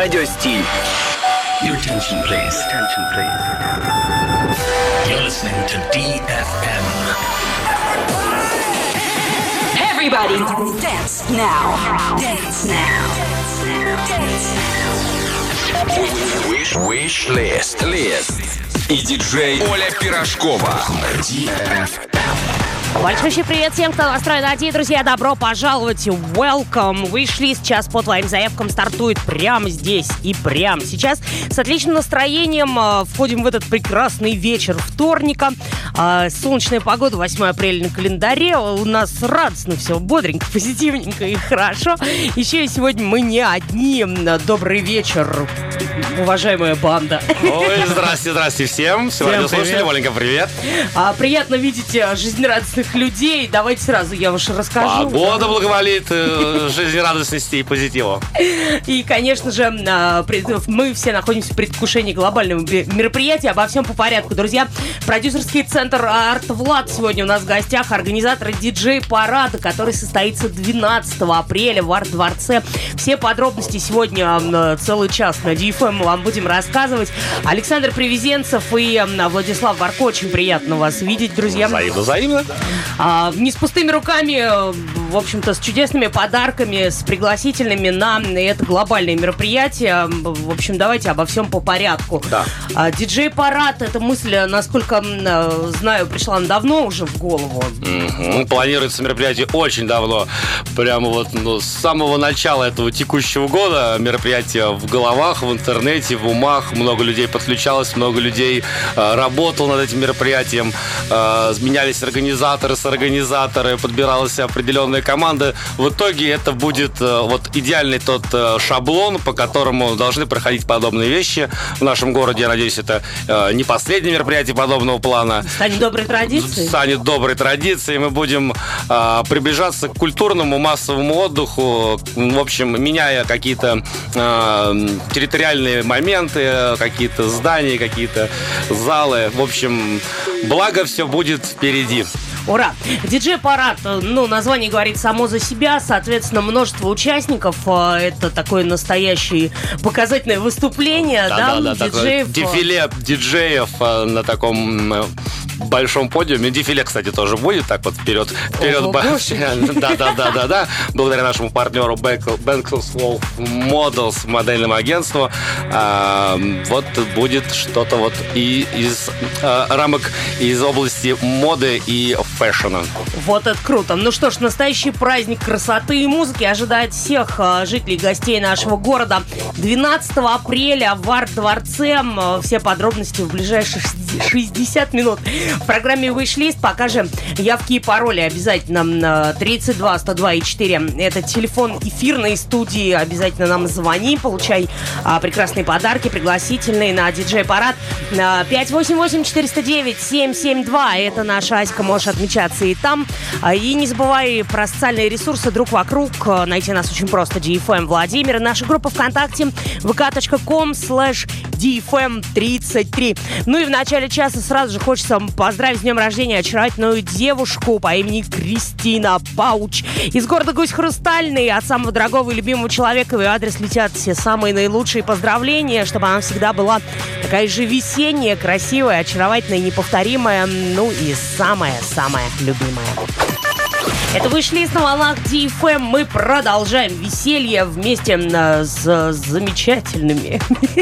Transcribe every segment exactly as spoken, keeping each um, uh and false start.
радиостиль. Your attention, please. Attention, please. You're listening to ди эф эм. Everybody, dance now. Dance now. Dance now. Wish, wish list, list. И диджей Оля Пирожкова. ди эф эм. Большой привет всем, кто настроен на «Ди», друзья. Добро пожаловать. Welcome. Вышли сейчас по твоим заявкам. Стартует прямо здесь и прямо сейчас. С отличным настроением э, входим в этот прекрасный вечер вторника. Э, солнечная погода, восьмое апреля на календаре. У нас радостно все, бодренько, позитивненько и хорошо. Еще и сегодня мы не одни. Добрый вечер, уважаемая банда. Ой, здрасте, здрасте всем. Всем радиослушатели, Оленька, привет. А, приятно видеть жизнерадостных людей. Давайте сразу я уж расскажу. Погода благоволит э, жизнерадостности и позитива. И, конечно же, мы все находимся в предвкушении глобального мероприятия. Обо всем по порядку, друзья. Продюсерский центр Арт Влад сегодня у нас в гостях. Организаторы диджей-парада, который состоится двенадцатого апреля в Арт-дворце. Все подробности сегодня целый час на ди эф эм мы вам будем рассказывать. Александр Привезенцев и Владислав Барко. Очень приятно вас видеть, друзья. Взаимно, взаимно. А, не с пустыми руками, в общем-то, с чудесными подарками, с пригласительными на это глобальное мероприятие. В общем, давайте обо всем по порядку. Да. А, диджей-парад, эта мысль, насколько знаю, пришла давно уже в голову. Mm-hmm. Планируется мероприятие очень давно. Прямо вот ну, с самого начала этого текущего года мероприятие в головах, в интернете, в умах. Много людей подключалось, много людей э, работало над этим мероприятием. Э, менялись организаторы с организаторы, подбиралась определенная команда. В итоге это будет э, вот идеальный тот э, шаблон, по которому должны проходить подобные вещи в нашем городе. Я надеюсь, это э, не последнее мероприятие подобного плана. Станет доброй традицией. Станет доброй традицией. Мы будем э, приближаться к культурному массовому отдыху, в общем, меняя какие-то э, территориальные моменты, какие-то здания, какие-то залы. В общем, благо все будет впереди. Ура! Диджей-парад, ну, название говорит само за себя, соответственно, множество участников. Это такое настоящее показательное выступление, да? Да, да, да, дефиле диджеев на таком большом подиуме. Дефиле, кстати, тоже будет, так вот вперед. Вперед. Да, да, да, да, да. Благодаря нашему партнеру Bankswolf Models, модельному агентству. Вот будет что-то вот и из рамок из области моды и фэшена. Вот это круто. Ну что ж, настоящий праздник красоты и музыки ожидает всех жителей и гостей нашего города. двенадцатого апреля в Арт-дворце. Все подробности в ближайшие шестьдесят минут. В программе Wishlist покажем явки и пароли обязательно. Тридцать два сто два и четыре. Это телефон эфирной студии. Обязательно нам звони, получай а, прекрасные подарки, пригласительные на диджей-парад. пять восемь восемь четыреста девять семь семь два. Это наша Аська, можешь отмечаться и там. И не забывай про социальные ресурсы друг вокруг. Найти нас очень просто. ди эф эм Владимир. Наша группа ВКонтакте вэ ка точка ком слэш ди эф эм тридцать три. Ну и в начале часа сразу же хочется поздравить с днем рождения очаровательную девушку по имени Кристина Пауч из города Гусь-Хрустальный. От самого дорогого и любимого человека в ее адрес летят все самые наилучшие поздравления, чтобы она всегда была такая же весенняя, красивая, очаровательная, неповторимая, ну и самая-самая любимая. Это Wishlist на волнах ди эф эм. Мы продолжаем веселье вместе с замечательными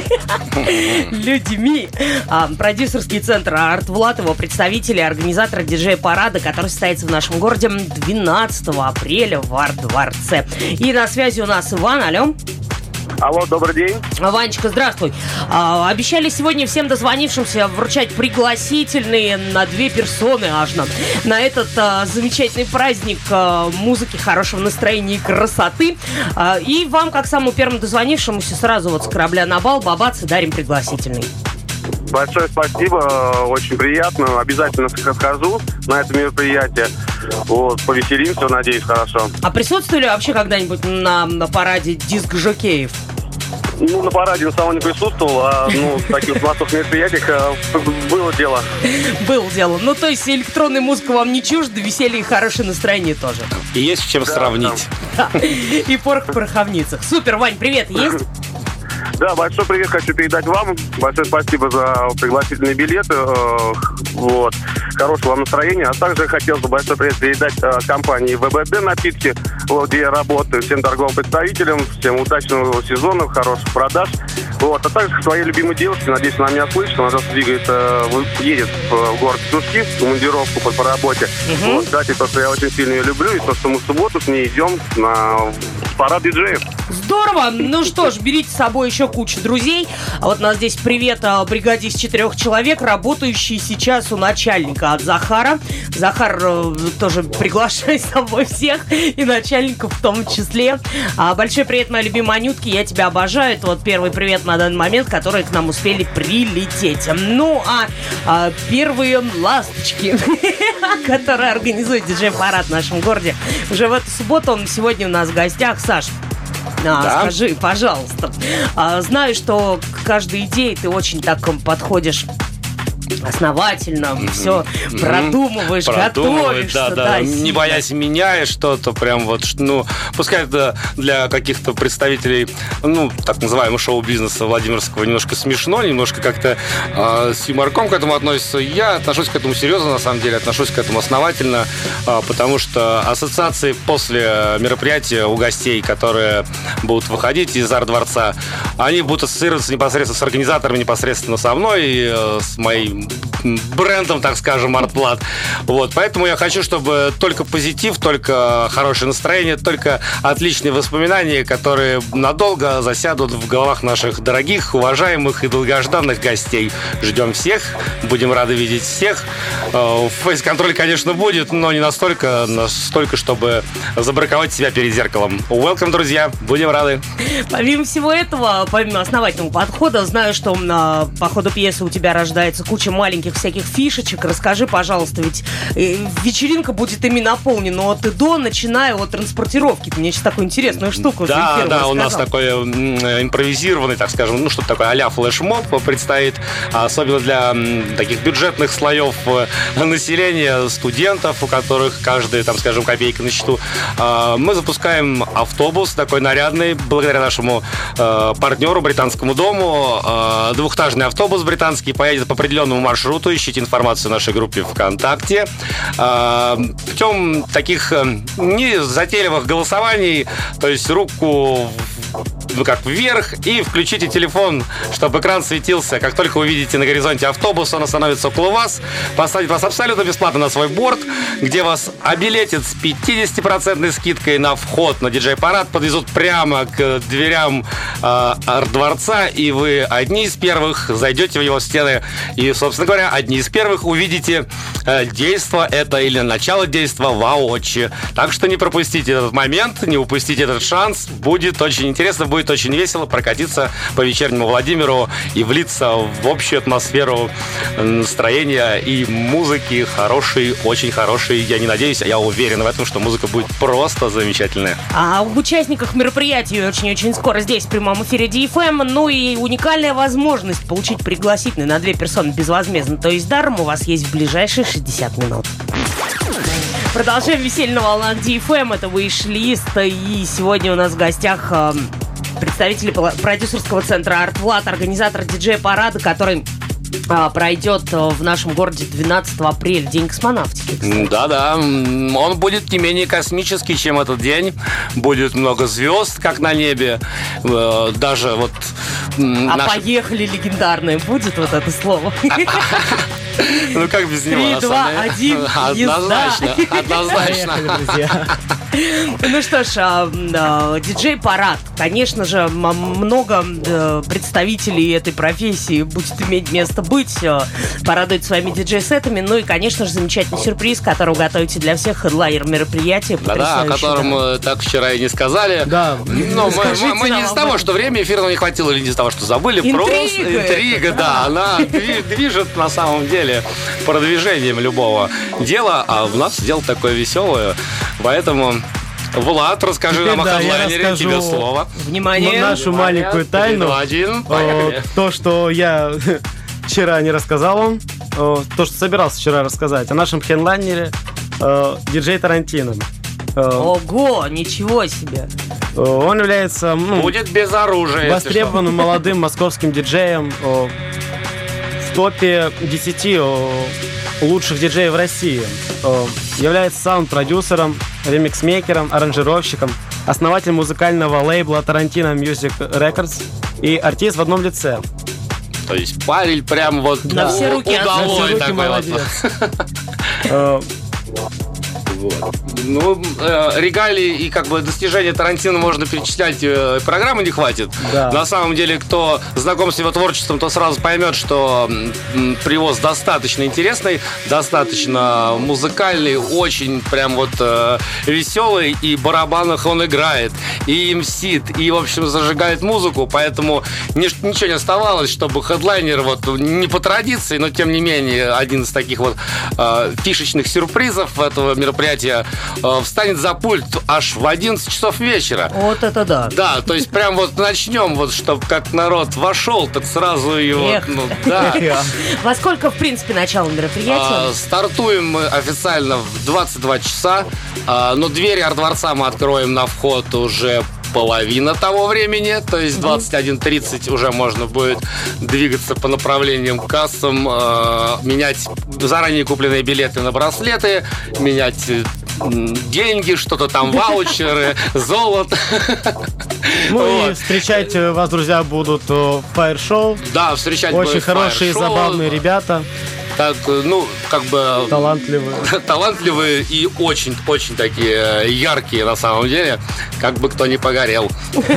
людьми. Продюсерский центр Арт Влад, его представители, организаторы диджей-парада, который состоится в нашем городе двенадцатого апреля в Арт-дворце. И на связи у нас Иван. Алло. Алло, добрый день. Ванечка, здравствуй. А, обещали сегодня всем дозвонившимся вручать пригласительные на две персоны аж на, на этот а, замечательный праздник а, музыки, хорошего настроения и красоты. А, и вам, как самому первому дозвонившемуся, сразу вот с корабля на бал, бабац, и дарим пригласительный. Большое спасибо, очень приятно. Обязательно схожу на это мероприятие. Вот, повеселимся, надеюсь, хорошо. А присутствовали вообще когда-нибудь на, на параде диск-жокеев? Ну, на параде на самом не присутствовал, а ну, в таких массовых мероприятиях было дело. Было дело. Ну, то есть электронная музыка вам не чужда, веселье и хорошее настроение тоже. И есть с чем да, сравнить. Да. И порох в пороховницах. Супер, Вань, привет, есть? Да, большой привет хочу передать вам. Большое спасибо за пригласительные билеты. Э, вот. Хорошего вам настроения. А также хотел бы большой привет передать э, компании ВБД напитки, вот, где я работаю. Всем торговым представителям, всем удачного сезона, хороших продаж. Вот. А также к своей любимой девушке, надеюсь, она меня слышит. Она сейчас двигается, едет в город Петушки в командировку по, по работе. Угу. Вот, кстати, то, что я очень сильно ее люблю, и то, что мы в субботу с ней идем на парад диджеев. Здорово! Ну что ж, берите с собой еще кучу друзей. А вот у нас здесь привет бригаде из четырех человек, работающий сейчас у начальника от Захара. Захар э, тоже приглашай с собой всех, и начальников в том числе. А, большой привет, моя любимая Анютки, я тебя обожаю. Это вот первый привет на данный момент, которые к нам успели прилететь. Ну, а, а первые ласточки, которые организуют диджей-парад в нашем городе, уже в эту субботу. Сегодня у нас в гостях Саш. А, да. Скажи, пожалуйста. А, знаю, что к каждой идее ты очень так подходишь основательно, mm-hmm. все mm-hmm. продумываешь, готовишься. Да, да, да. Не боясь меняешь что-то, прям вот, ну, пускай это для каких-то представителей, ну, так называемого шоу-бизнеса Владимирского немножко смешно, немножко как-то э, с юморком к этому относится. Я отношусь к этому серьезно, на самом деле, отношусь к этому основательно, э, потому что ассоциации после мероприятия у гостей, которые будут выходить из арт-дворца, они будут ассоциироваться непосредственно с организаторами, непосредственно со мной и э, с моей брендом, так скажем, Артплат. Вот, поэтому я хочу, чтобы только позитив, только хорошее настроение, только отличные воспоминания, которые надолго засядут в головах наших дорогих, уважаемых и долгожданных гостей. Ждем всех, будем рады видеть всех. Фейс-контроль, конечно, будет, но не настолько, настолько, чтобы забраковать себя перед зеркалом. Welcome, друзья, будем рады. Помимо всего этого, помимо основательного подхода, знаю, что на, по ходу пьесы у тебя рождается куча маленьких всяких фишечек. Расскажи, пожалуйста, ведь э, вечеринка будет ими наполнена от и до, начиная от транспортировки. Ты мне сейчас такую интересную штуку Да, да, рассказал. У нас такой э, импровизированный, так скажем, ну что-то такое а-ля флешмоб предстоит, особенно для э, таких бюджетных слоев э, населения, студентов, у которых каждая, там, скажем, копейка на счету. Э, мы запускаем автобус такой нарядный, благодаря нашему э, партнеру, Британскому дому. Э, двухэтажный автобус британский поедет по определенному маршруту. Ищите информацию в нашей группе ВКонтакте. Э, путем таких э, незатейливых голосований, то есть руку ну, как вверх, и включите телефон, чтобы экран светился. Как только вы видите на горизонте автобус, он остановится около вас, посадит вас абсолютно бесплатно на свой борт, где вас обилетят с пятьдесят процентов скидкой на вход на диджей-парад, подвезут прямо к дверям э, арт-дворца, и вы одни из первых зайдете в его стены и, собственно говоря, одни из первых увидите э, действо это или начало действа воочию. Так что не пропустите этот момент, не упустите этот шанс. Будет очень интересно, будет очень весело прокатиться по вечернему Владимиру и влиться в общую атмосферу настроения и музыки хорошей, очень хорошей. Я не надеюсь, а я уверен в этом, что музыка будет просто замечательная. А об участниках мероприятия очень-очень скоро здесь в прямом эфире ди эф эм. Ну и уникальная возможность получить пригласительный на две персоны безвозмездно, то есть даром, у вас есть в ближайшие шестьдесят минут. Продолжаем веселье на волнах ди эф эм. Это Wish-List. И сегодня у нас в гостях э, представители продюсерского центра Артплат, организатор диджей-парада, который э, пройдет в нашем городе двенадцатого апреля, День космонавтики. Да-да, он будет не менее космический, чем этот день. Будет много звезд, как на небе. Э, даже вот... А наш... поехали легендарное будет вот это слово? Ну как без него? Три, два, один, однозначно, однозначно. Ну что ж, диджей-парад. Конечно же, много представителей этой профессии будет иметь место быть, порадует своими диджей-сетами. Ну и, конечно же, замечательный сюрприз, который вы готовите для всех, хедлайнер мероприятия. Да-да, о котором мы так вчера и не сказали. Да. Но мы, мы не из того, что времени эфирного не хватило, или не из того, что забыли. Интрига. Просто интрига, да. Она движет на самом деле продвижением любого дела, а у нас дело такое веселое. Поэтому, Влад, расскажи Теперь, нам да, о хедлайнере, тебе слово. Внимание. Нашу маленькую тайну. Один, То, что я вчера не рассказал вам, то, что собирался вчера рассказать о нашем хедлайнере диджей Тарантино. Ого, ничего себе. Он является ну, Будет без оружия. востребованным молодым московским диджеем в топе десяти лучших диджеев в России. Является саунд-продюсером, ремикс-мейкером, аранжировщиком, основатель музыкального лейбла Tarantino Music Records и артист в одном лице. То есть парень прям вот На все руки удалой руки такой молодец. вот. Вот. Ну, э, регалии и как бы достижения Тарантино можно перечислять, э, программы не хватит. Да. На самом деле, кто знаком с его творчеством, то сразу поймет, что м, привоз достаточно интересный, достаточно музыкальный, очень прям вот э, веселый, и в барабанах он играет, и мсит, и, в общем, зажигает музыку, поэтому ни, ничего не оставалось, чтобы хедлайнер, вот, не по традиции, но, тем не менее, один из таких вот э, фишечных сюрпризов этого мероприятия э, встанет за пульт аж в одиннадцать часов вечера. Вот это да. Да, то есть прям вот начнем, вот, чтобы как народ вошел, так сразу его... Эх. Ну, да. Во сколько, в принципе, начало мероприятия? А, стартуем мы официально в двадцать два часа, а, но двери арт-дворца мы откроем на вход уже половина того времени, то есть двадцать один тридцать уже можно будет двигаться по направлениям к кассам, э, менять заранее купленные билеты на браслеты, менять э, деньги, что-то там, ваучеры, золото. Ну и встречать вас, друзья, будут в фаер-шоу. Да, встречать Очень будет хорошие, фаер-шоу. забавные ребята. Так, ну, как бы... Талантливые. Талантливые и очень-очень такие яркие, на самом деле, как бы кто ни погорел.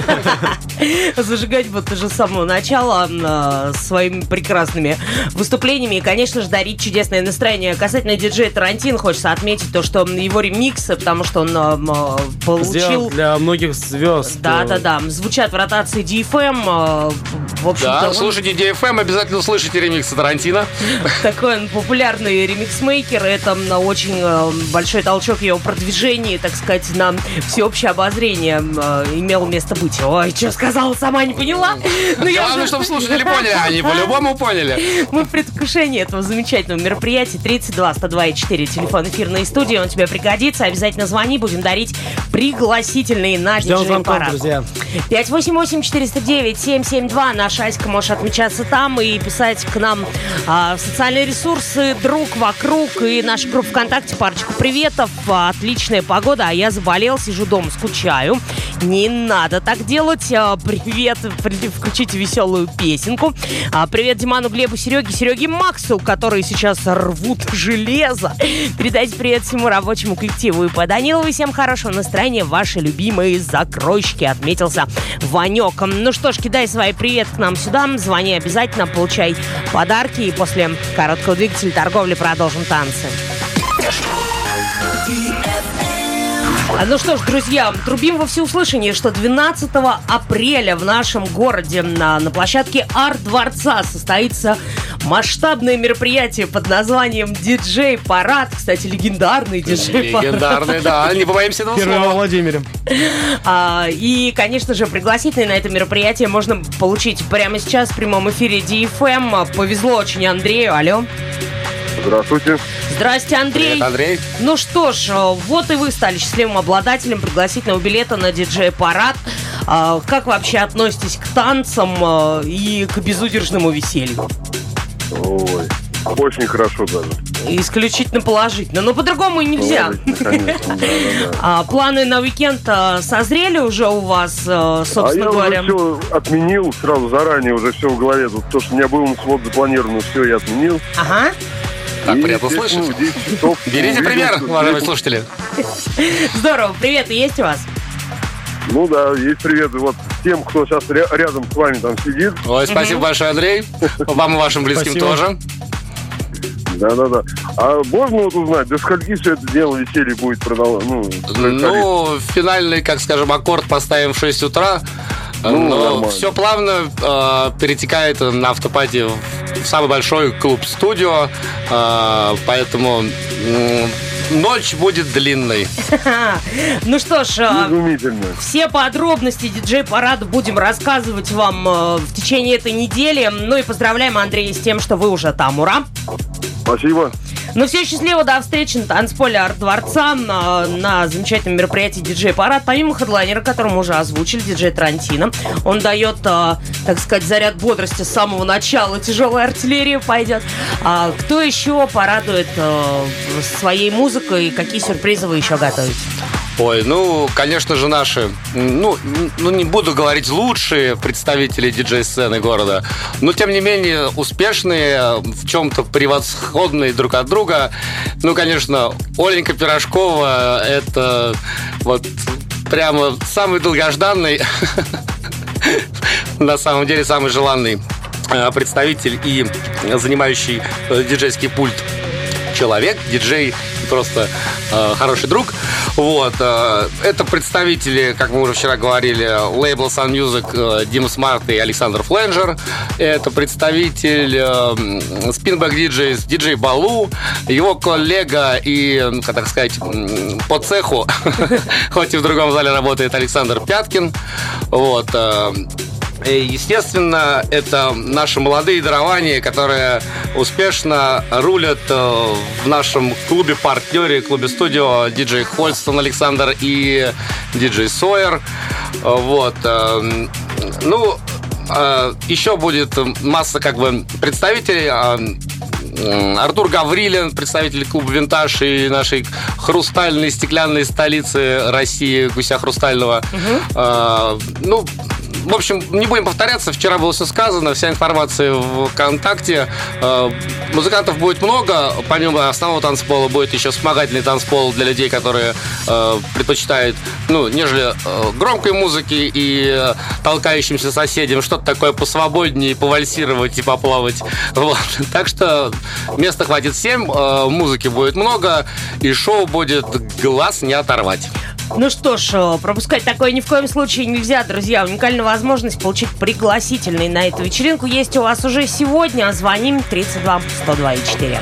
Зажигать вот уже с самого начала э, своими прекрасными выступлениями и, конечно же, дарить чудесное настроение. Касательно диджея Тарантино, хочется отметить то, что его ремиксы, потому что он э, получил... Сделал для многих звезд. Да-да-да, звучат в ротации ди эф эм. Э, в общем-то, Да, он слушайте ди эф эм, обязательно слышите ремиксы Тарантино. такой он популярный ремикс-мейкер. Это э, очень э, большой толчок его продвижения, так сказать, на всеобщее обозрение э, имел место быть. Ой, что сказала, сама не поняла. Ну, я Главное, уже- чтобы слушатели поняли, они по-любому поняли. Мы в предвкушении этого замечательного мероприятия. тридцать два сто два и четыре телефон эфирной студии. Он тебе пригодится. Обязательно звони. Будем дарить пригласительные на Ждем звонков, диджей-парад. друзья. пять восемь восемь четыреста девять семь семь два. Наша Аська можешь отмечаться там и писать к нам а, в социальные ресурсы «Друг вокруг» и наша группа ВКонтакте. Парочку приветов. А, отличная погода, а я заболел, сижу дома, скучаю. Не надо так делать. А, привет, при- включите веселую песенку. А, привет Диману, Глебу, Сереге, Сереге Максу, которые сейчас рвут железо. Передайте привет всему рабочему коллективу и по Данилову. Всем хорошего настроения. Ваши любимые закройщики, отметился Ванек. Ну что ж, кидай свои привет к нам сюда. Звони обязательно, получай подарки. И после короткого двигателя торговли продолжим танцы. А, Ну что ж, друзья, трубим во всеуслышание, что двенадцатого апреля в нашем городе на, на площадке Арт-дворца состоится масштабное мероприятие под названием «Диджей-парад». Кстати, легендарный диджей-парад. Легендарный, да, не побоимся этого Первый во слова. Владимире. А, и, конечно же, пригласительные на это мероприятие можно получить прямо сейчас в прямом эфире ди эф эм. Повезло очень Андрею. Алло. Здравствуйте. Здрасте, Андрей. Привет, Андрей. Ну что ж, э, вот и вы стали счастливым обладателем пригласительного билета на диджей-парад. А, Как вообще относитесь к танцам э, и к безудержному веселью? Ой, очень хорошо даже. Исключительно положительно. Но по-другому и нельзя. Положительно, конечно, да, да, да. А, Планы на уикенд э, созрели уже у вас, э, А собственно я говоря? уже все отменил сразу заранее, уже все в голове. Тут то, что у меня был на свод запланировано, все я отменил. Ага. Так И, приятно естественно, слышать. в десять часов Берите пример, увидимся. уважаемые слушатели. Здорово. Привет, есть у вас? Ну да, есть привет вот тем, кто сейчас ря- рядом с вами там сидит. Ой, спасибо большое, Андрей. Вам и вашим близким Спасибо. тоже. Да-да-да. А можно вот узнать, до скольки все это дело веселье будет продолжаться? Ну, происходить? Ну, финальный, как скажем, аккорд поставим в шесть утра. Ну, Но нормально. все плавно э, перетекает на автопаде в самый большой клуб-студио. Э, поэтому м, ночь будет длинной. Ну что ж, э, Изумительно. все подробности диджей-парада будем рассказывать вам э, в течение этой недели. Ну и поздравляем Андрея с тем, что вы уже там. Ура! Спасибо. Ну, все счастливо, до встречи на танцполе Арт-дворца на, на замечательном мероприятии диджей-парад. Помимо хедлайнера, который мы уже озвучили, диджей Тарантино, он дает, а, так сказать, заряд бодрости с самого начала. Тяжелая артиллерия пойдет. А кто еще порадует а, своей музыкой? Какие сюрпризы вы еще готовите? Ой, ну, конечно же, наши, ну, ну, не буду говорить лучшие представители диджей-сцены города, но, тем не менее, успешные, в чем-то превосходные друг от друга. Ну, конечно, Оленька Пирожкова — это вот прямо самый долгожданный, на самом деле, самый желанный представитель и занимающий диджейский пульт человек, диджей, просто э, хороший друг. Вот. Э, это представители, как мы уже вчера говорили, лейбла Sun Music, э, Дима Смарт и Александр Фленджер. Это представитель э, Spinback ди джей, диджей Балу, его коллега и, как так сказать, по цеху, хоть и в другом зале работает, Александр Пяткин. Вот. Э, Естественно, это наши молодые дарования, которые успешно рулят в нашем клубе-партнере, клубе-студио диджей Хольстон Александр и диджей Сойер. Вот. Ну, еще будет масса как бы представителей. Артур Гаврилин, представитель клуба «Винтаж» и нашей хрустальной, стеклянной столицы России, Гуся Хрустального. Угу. Ну, в общем, не будем повторяться, вчера было все сказано, вся информация в ВКонтакте. Музыкантов будет много, помимо основного танцпола будет еще вспомогательный танцпол для людей, которые предпочитают, ну, нежели громкой музыки и толкающимся соседям, что-то такое посвободнее, повальсировать и поплавать. Вот. Так что места хватит всем, музыки будет много, и шоу будет глаз не оторвать. Ну что ж, пропускать такое ни в коем случае нельзя, друзья. Уникальная возможность получить пригласительный на эту вечеринку есть у вас уже сегодня. Звоним тридцать два сто два и четыре.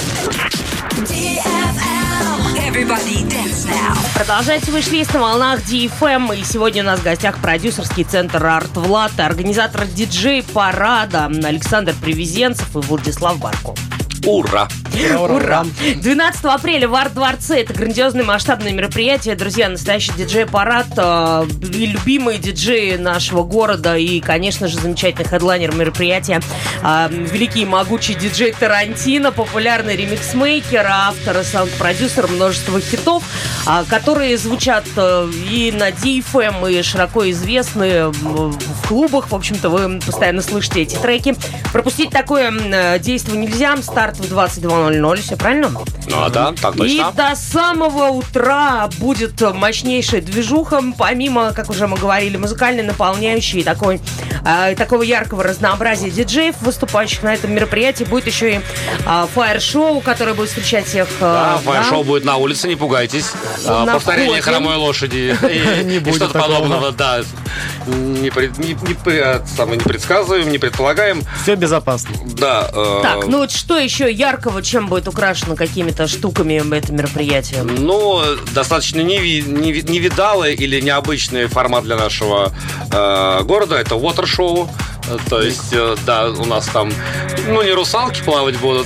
Продолжайте вышлист на волнах ди эф эм. И сегодня у нас в гостях продюсерский центр «Арт-Влад», организатор диджей-парада Александр Привезенцев и Владислав Барко. Ура! Ура! Ура! двенадцатого апреля в Арт-дворце. Это грандиозное масштабное мероприятие. Друзья, настоящий диджей-парад. Э, и любимые диджеи нашего города. И, конечно же, замечательный хедлайнер мероприятия. Э, великий и могучий диджей Тарантино. Популярный ремикс-мейкер, автор и саунд-продюсер множества хитов, э, которые звучат э, и на ди эф эм, и широко известны в клубах. В общем-то, вы постоянно слышите эти треки. Пропустить такое э, действие нельзя. Старт в двадцать два ноль ноль, все правильно? Ну, а да, так точно. И до самого утра будет мощнейшая движуха, помимо, как уже мы говорили, музыкально наполняющей такой, э, такого яркого разнообразия диджеев, выступающих на этом мероприятии. Будет еще и э, фаер-шоу, которое будет встречать всех. Э, да, фаер-шоу да? будет на улице, не пугайтесь. Э, повторение хромой лошади и что-то подобного, да. Не предсказываем, не предполагаем. Все безопасно. Да. Так, ну вот что еще яркого, чем будет украшено какими-то штуками это мероприятие? Ну, достаточно неви- неви- невидалый или необычный формат для нашего э, города. Это water-шоу. То есть, э, да, у нас там, ну, не русалки плавать будут,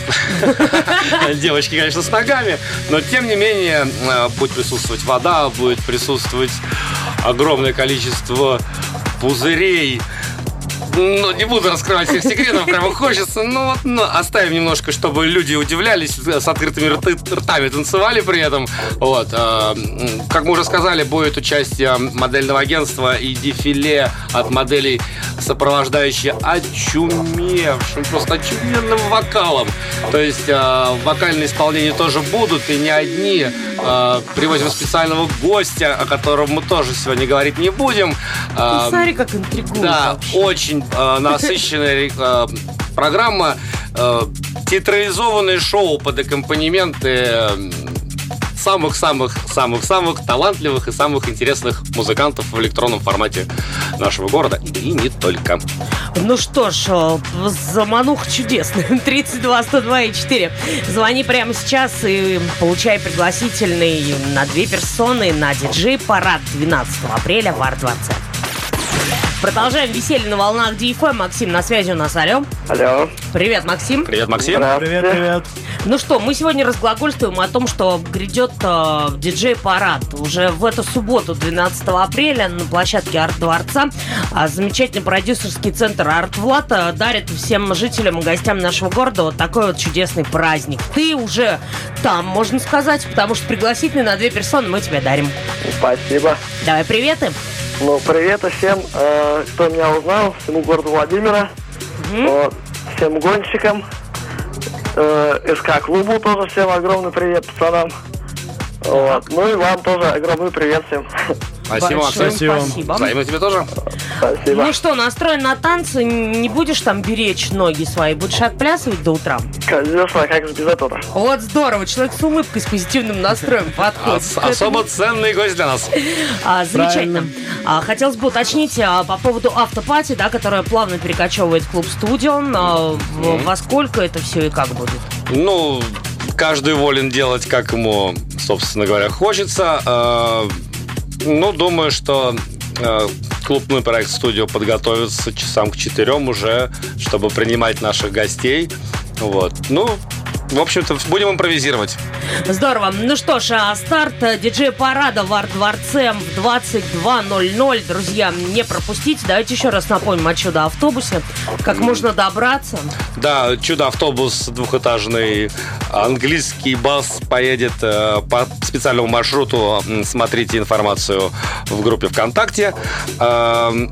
девочки, конечно, с ногами, но, тем не менее, будет присутствовать вода, будет присутствовать огромное количество пузырей. Ну, не буду раскрывать всех секретов, прямо хочется. Ну, вот, ну, оставим немножко, чтобы люди удивлялись, с открытыми рты, ртами танцевали при этом. Вот. Э, как мы уже сказали, будет участие модельного агентства и дефиле от моделей, сопровождающие очумевшим, просто очуменным вокалом. То есть э, вокальные исполнения тоже будут, и не одни. Э, привозим специального гостя, о котором мы тоже сегодня говорить не будем. Э, ну, смотри, как интригует. Да, вообще. Очень э, насыщенная э, программа, э, театрализованное шоу под аккомпанементы самых-самых-самых-самых талантливых и самых интересных музыкантов в электронном формате нашего города. И не только. Ну что ж, замануха чудесная. тридцать два сто два и четыре. Звони прямо сейчас и получай пригласительный на две персоны на диджей-парад двенадцатого апреля в Арт-дворце. Продолжаем веселье на волнах ди эф эм. Максим на связи у нас. Алло. Алло. Привет, Максим. Привет, Максим. Привет, привет. Ну что, мы сегодня разглагольствуем о том, что грядет э, диджей-парад. Уже в эту субботу, двенадцатого апреля, на площадке Арт-дворца а, замечательный продюсерский центр «Арт-Влад» дарит всем жителям и гостям нашего города вот такой вот чудесный праздник. Ты уже там, можно сказать, потому что пригласительный на две персоны мы тебе дарим. Спасибо. Давай приветы. Ну, привет всем, э, кто меня узнал, всему городу Владимира, Мгм. вот, всем гонщикам, э, СК-клубу тоже всем огромный привет, пацанам. Вот. Ну и вам тоже огромный привет всем. Спасибо, Большое Максим. спасибо. Взаимно тебе тоже. Спасибо. Ну что, настроен на танцы, не будешь там беречь ноги свои, будешь отплясывать до утра? Конечно, как же без этого? Вот здорово, человек с улыбкой, с позитивным настроем подходит. Ос- к этому. особо ценный гость для нас. А, замечательно. А, хотелось бы уточнить а, по поводу автопати, да, которая плавно перекочевывает в клуб Студио. А, в- во сколько это все и как будет? Ну, каждый волен делать, как ему, собственно говоря, хочется. Э, Ну, думаю, что э, клубный проект «Студио» подготовится часам к четырем уже, чтобы принимать наших гостей. Вот. Ну, в общем-то, будем импровизировать. Здорово. Ну что ж, а старт э, диджей-парада в Арт-дворце в двадцать два ноль ноль. Друзья, не пропустите. Давайте еще раз напомним о чудо-автобусе. Как можно добраться? Да, чудо-автобус двухэтажный, английский бас поедет э, по специальному маршруту. М, Смотрите информацию в группе ВКонтакте. Эм,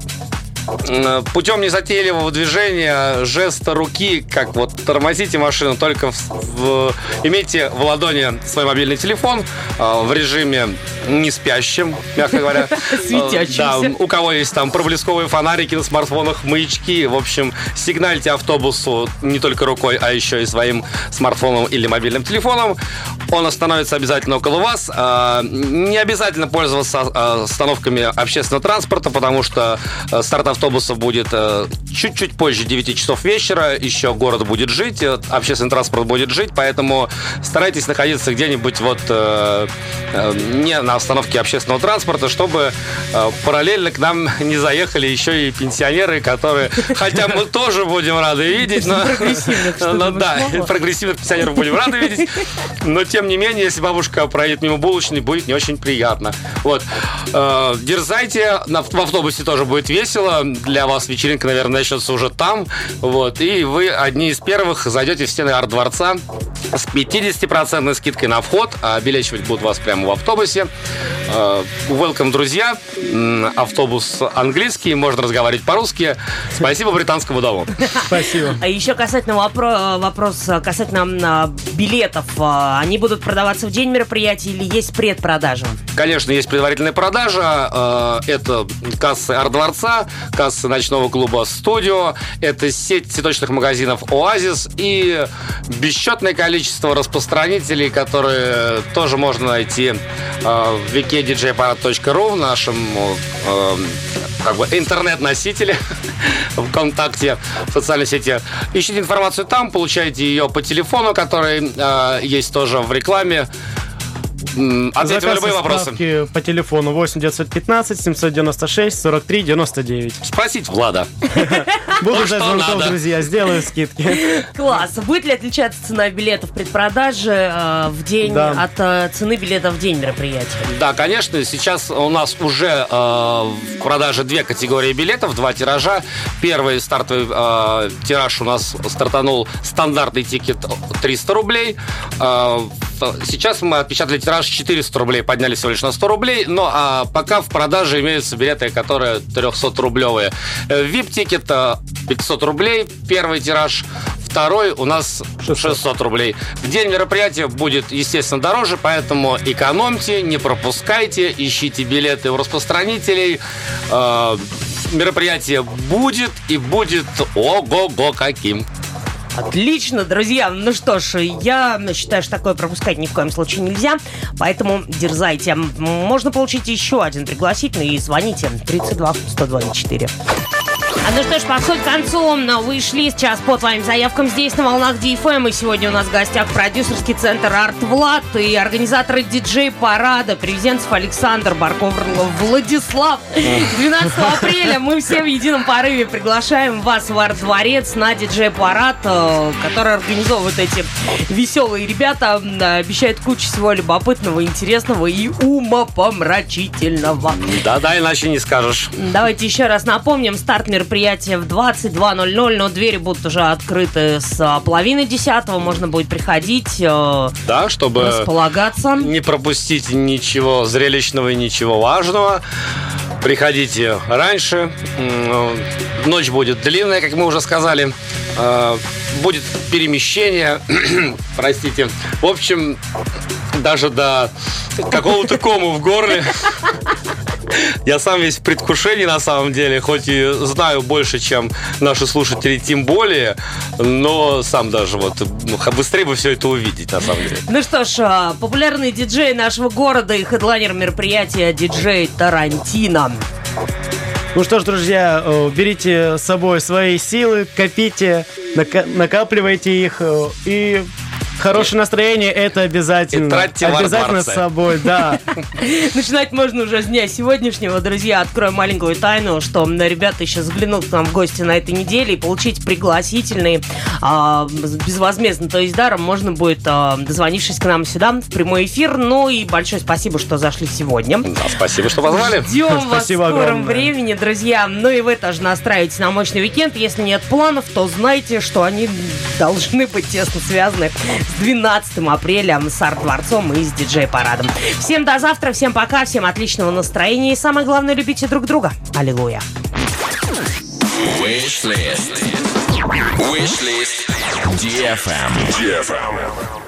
м, Путем незатейливого движения, жеста руки, как вот тормозите машину, только в, в- имейте в ладони свой мобильный телефон э, в режиме не спящем, мягко говоря. Светящимся. Да, у кого есть там проблесковые фонарики на смартфонах, маячки, в общем, сигнальте автобусу не только рукой, а еще и своим смартфоном или мобильным телефоном. Он остановится обязательно около вас. А, Не обязательно пользоваться а, остановками общественного транспорта, потому что а, старт автобуса будет а, чуть-чуть позже девяти часов вечера. Еще город будет жить, а, общественный транспорт будет жить, поэтому старайтесь находиться где-нибудь вот а, а, не на остановке общественного транспорта, чтобы а, параллельно к нам не заехали еще и пенсионеры, которые, хотя мы тоже будем рады видеть, но, Прогрессивных, что но думаешь, да, мало? прогрессивных пенсионеров будем рады видеть, но тем не менее, если бабушка проедет мимо булочной, будет не очень приятно. Вот. Э, Дерзайте, на- в автобусе тоже будет весело. Для вас вечеринка, наверное, начнется уже там. Вот. И вы одни из первых зайдете в стены Арт-дворца с пятидесятипроцентной скидкой на вход. А обелечивать будут вас прямо в автобусе. Э, Welcome, друзья. М, Автобус английский, можно разговаривать по-русски. Спасибо британскому дому. Спасибо. А еще касательно вопро- вопрос э, касательно а, билетов. А, Они будут продаваться в день мероприятия или есть предпродажа? Конечно, есть предварительная продажа. Э, Это кассы Арт-дворца, кассы ночного клуба «Студио». Это сеть цветочных магазинов «Оазис» и бесчетное количество распространителей, которые тоже можно найти э, в вики ди джей парад точка ру, в нашем э, как бы интернет-носителе ВКонтакте, в социальной сети. Ищите информацию там, получайте ее по телефону, который э, есть тоже в рекламе. М, Ответим на Заказ любые и вопросы. справки по телефону восемь девятьсот пятнадцать семьсот девяносто шесть сорок три девяносто девять. Спросите Влада. Буду То, ждать что звонков, надо. друзья, сделаю скидки. Класс. Будет ли отличаться цена билетов предпродажи э, в день Да. от э, цены билета в день мероприятия? Да, конечно, сейчас у нас уже э, в продаже две категории билетов, два тиража. Первый стартовый э, тираж у нас стартанул стандартный тикет триста рублей. Э, сейчас мы отпечатали тираж четыреста рублей, подняли всего лишь на сто рублей. Но а пока в продаже имеются билеты, которые трехсотрублевые. ви ай пи-тикет пятьсот рублей, первый тираж. Второй у нас шестьсот рублей. В день мероприятия будет, естественно, дороже, поэтому экономьте, не пропускайте, ищите билеты у распространителей. Э, мероприятие будет и будет ого-го каким. Отлично, друзья. Ну что ж, я считаю, что такое пропускать ни в коем случае нельзя, поэтому дерзайте. Можно получить еще один пригласительный и звоните тридцать два сто двадцать четыре. А ну что ж, подходит к концу. Вышли сейчас по твоим заявкам здесь на волнах ди эф эм. И сегодня у нас в гостях продюсерский центр Арт Влад и организаторы диджей-парада Привезенцев Александр, Барков Владислав. двенадцатого апреля мы все в едином порыве приглашаем вас в Арт-дворец на диджей-парад, который организовывают эти веселые ребята. Обещают кучу всего любопытного, интересного и умопомрачительного. Да-да, иначе не скажешь. Давайте еще раз напомним. Старт мероприятия в двадцать два ноль ноль, но двери будут уже открыты с половины десятого. Можно будет приходить, да, чтобы располагаться. Не пропустить ничего зрелищного и ничего важного. Приходите раньше. Ночь будет длинная, как мы уже сказали. Будет перемещение. Простите. В общем, даже до какого-то кому в горле. Я сам весь в предвкушении, на самом деле, хоть и знаю больше, чем наши слушатели, тем более, но сам даже вот быстрее бы все это увидеть, на самом деле. Ну что ж, популярный диджей нашего города и хедлайнер мероприятия диджей Тарантино. Ну что ж, друзья, берите с собой свои силы, копите, накапливайте их и... Хорошее настроение — это обязательно. И тратьте обязательно с собой, да. Начинать можно уже с дня сегодняшнего. Друзья, открою маленькую тайну, что ребята еще заглянут к нам в гости на этой неделе, и получить пригласительные а, безвозмездно, то есть даром, можно будет, а, дозвонившись к нам сюда в прямой эфир. Ну и большое спасибо, что зашли сегодня. Да, спасибо, что позвали. Ждем вас в скором времени, друзья. Ну и вы тоже настраивайтесь на мощный уикенд. Если нет планов, то знайте, что они должны быть тесно связаны с двенадцатым апреля с Арт-дворцом и с диджей-парадом. Всем до завтра, всем пока, всем отличного настроения и самое главное, любите друг друга. Аллилуйя. Wishlist. Wishlist ди эф эм. ди эф эм.